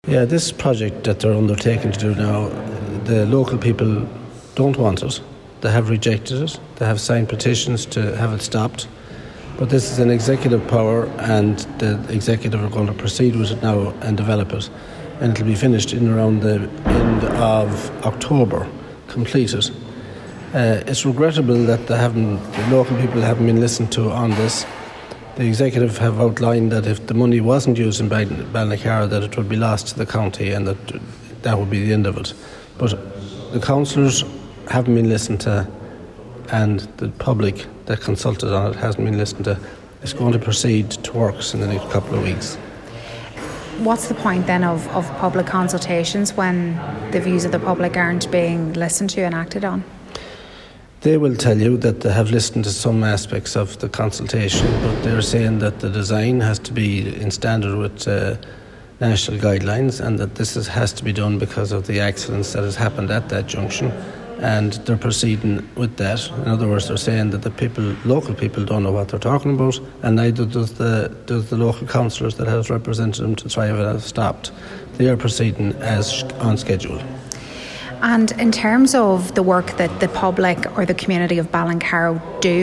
Yeah, this project that they're undertaking to do now, the local people don't want it. They have rejected it. They have signed petitions to have it stopped. But this is an executive power, and the executive are going to proceed with it now and develop it. And it'll be finished in around the end of October, completed. It's regrettable that the local people haven't been listened to on this. The executive have outlined that if the money wasn't used in Ballincarra, that it would be lost to the county, and that would be the end of it. But the councillors haven't been listened to, and the public that consulted on it hasn't been listened to. It's going to proceed to works in the next couple of weeks. What's the point then of public consultations when the views of the public aren't being listened to and acted on? They will tell you that they have listened to some aspects of the consultation, but they're saying that the design has to be in standard with national guidelines, and that this has to be done because of the accidents that has happened at that junction, and they're proceeding with that. In other words, they're saying that the local people don't know what they're talking about, and neither does the local councillors that have represented them to try and have it stopped. They are proceeding as on schedule. And in terms of the work that the public or the community of Ballincarra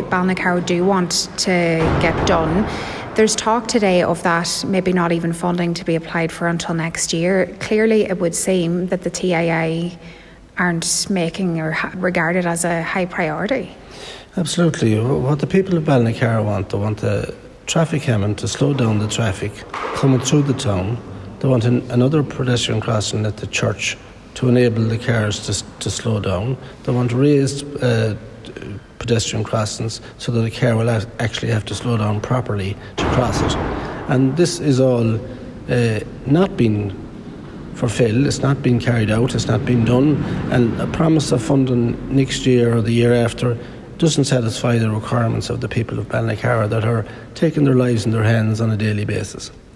do want to get done, there's talk today of that maybe not even funding to be applied for until next year. Clearly, it would seem that the TAA aren't making or regarded as a high priority. Absolutely. What the people of Ballincarra want, they want the traffic hammond to slow down the traffic coming through the town. They want another pedestrian crossing at the church to enable the cars to slow down. They want raised pedestrian crossings so that a car will actually have to slow down properly to cross it. And this is all not being fulfilled, it's not being carried out, it's not being done, and a promise of funding next year or the year after doesn't satisfy the requirements of the people of Ballincarra that are taking their lives in their hands on a daily basis.